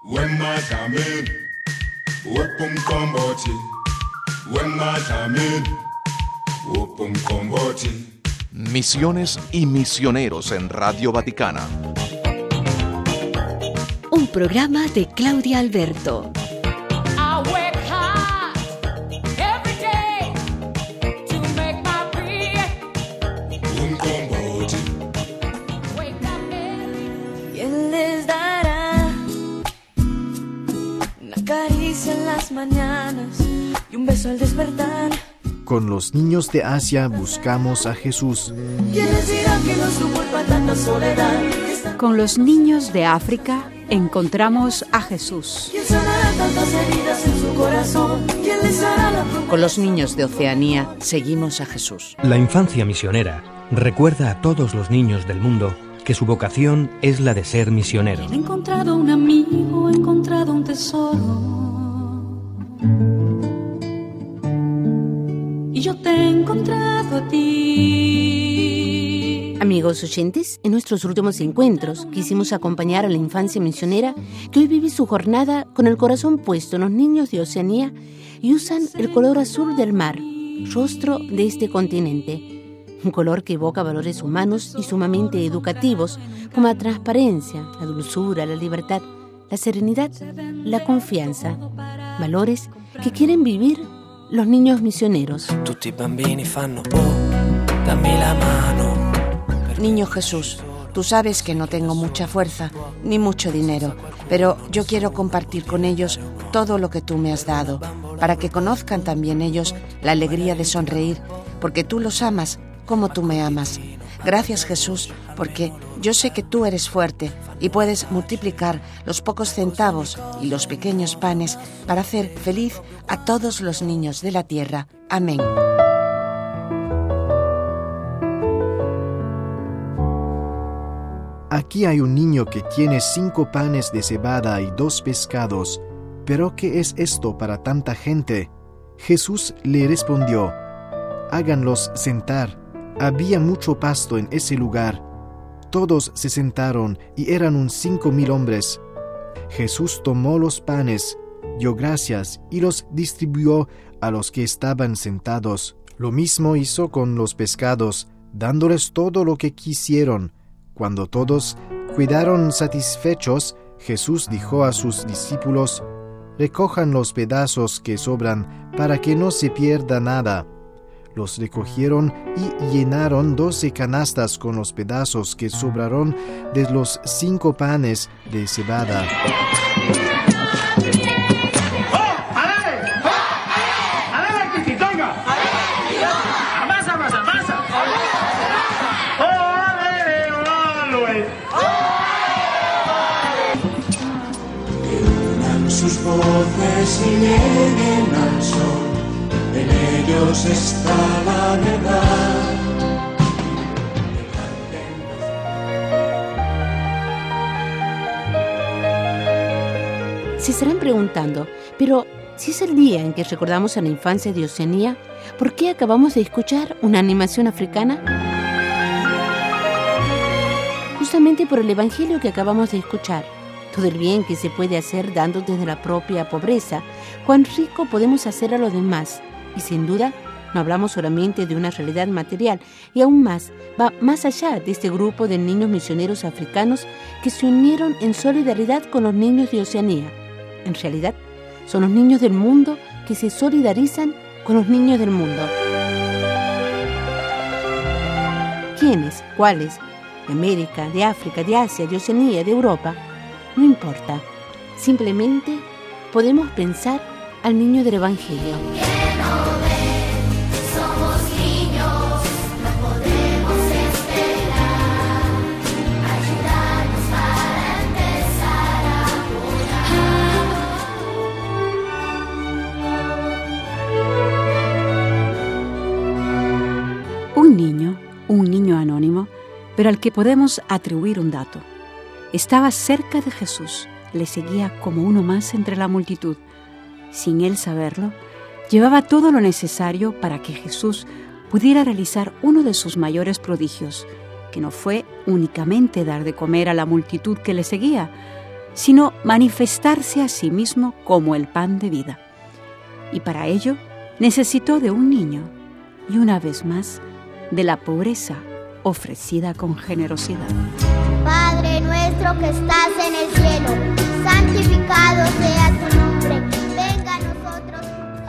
Misiones y misioneros en Radio Vaticana. Un programa de Claudia Alberto. ¿Quién les dará una caricia en las mañanas y un beso al despertar? Con los niños de Asia buscamos a Jesús. ¿Quiénes dirán que no es tu culpa tanta soledad? Con los niños de África encontramos a Jesús. ¿Quién sanará tantas heridas en su corazón? ¿Quién les hará la promesa? Con los niños de Oceanía seguimos a Jesús. La infancia misionera recuerda a todos los niños del mundo que su vocación es la de ser misionero. He encontrado un amigo, he encontrado un tesoro. Y yo te he encontrado a ti. Amigos oyentes, en nuestros últimos encuentros quisimos acompañar a la infancia misionera que hoy vive su jornada con el corazón puesto en los niños de Oceanía y usan el color azul del mar, rostro de este continente. Un color que evoca valores humanos y sumamente educativos como la transparencia, la dulzura, la libertad, la serenidad, la confianza. Valores que quieren vivir los niños misioneros. Tutti i bambini fanno dammi la mano. Niño Jesús, tú sabes que no tengo mucha fuerza ni mucho dinero, pero yo quiero compartir con ellos todo lo que tú me has dado, para que conozcan también ellos la alegría de sonreír, porque tú los amas como tú me amas. Gracias, Jesús, porque yo sé que tú eres fuerte y puedes multiplicar los pocos centavos y los pequeños panes para hacer feliz a todos los niños de la tierra. Amén. Aquí hay un niño que tiene 5 panes de cebada y 2 pescados. ¿Pero qué es esto para tanta gente? Jesús le respondió: háganlos sentar. Había mucho pasto en ese lugar. Todos se sentaron y eran unos 5,000 hombres. Jesús tomó los panes, dio gracias y los distribuyó a los que estaban sentados. Lo mismo hizo con los pescados, dándoles todo lo que quisieron. Cuando todos quedaron satisfechos, Jesús dijo a sus discípulos: recojan los pedazos que sobran para que no se pierda nada. Los recogieron y llenaron 12 canastas con los pedazos que sobraron de los 5 panes de cebada. Unan sus voces y lleguen al sol. En ellos está la verdad. Se estarán preguntando, pero si es el día en que recordamos a la infancia de Oceanía, ¿por qué acabamos de escuchar una animación africana? Justamente por el evangelio que acabamos de escuchar. Todo el bien que se puede hacer dando desde la propia pobreza, cuán rico podemos hacer a los demás. Y sin duda, no hablamos solamente de una realidad material, y aún más, va más allá de este grupo de niños misioneros africanos que se unieron en solidaridad con los niños de Oceanía. En realidad, son los niños del mundo que se solidarizan con los niños del mundo. ¿Quiénes? ¿Cuáles? De América, de África, de Asia, de Oceanía, de Europa. No importa. Simplemente podemos pensar al niño del Evangelio. Un niño anónimo, pero al que podemos atribuir un dato. Estaba cerca de Jesús, le seguía como uno más entre la multitud. Sin él saberlo, llevaba todo lo necesario para que Jesús pudiera realizar uno de sus mayores prodigios, que no fue únicamente dar de comer a la multitud que le seguía, sino manifestarse a sí mismo como el pan de vida. Y para ello necesitó de un niño y una vez más de la pobreza ofrecida con generosidad. Padre nuestro que estás en el cielo, santificado sea tu nombre, venga a nosotros.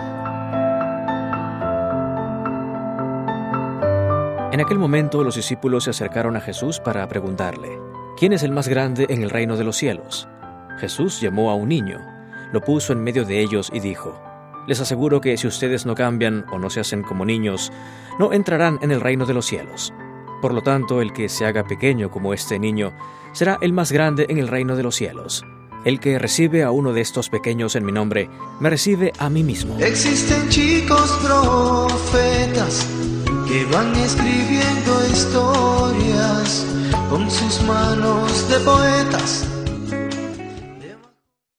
En aquel momento los discípulos se acercaron a Jesús para preguntarle: ¿quién es el más grande en el reino de los cielos? Jesús llamó a un niño, lo puso en medio de ellos y dijo: les aseguro que si ustedes no cambian o no se hacen como niños, no entrarán en el reino de los cielos. Por lo tanto, el que se haga pequeño como este niño será el más grande en el reino de los cielos. El que recibe a uno de estos pequeños en mi nombre, me recibe a mí mismo. Existen chicos profetas que van escribiendo historias con sus manos de poetas.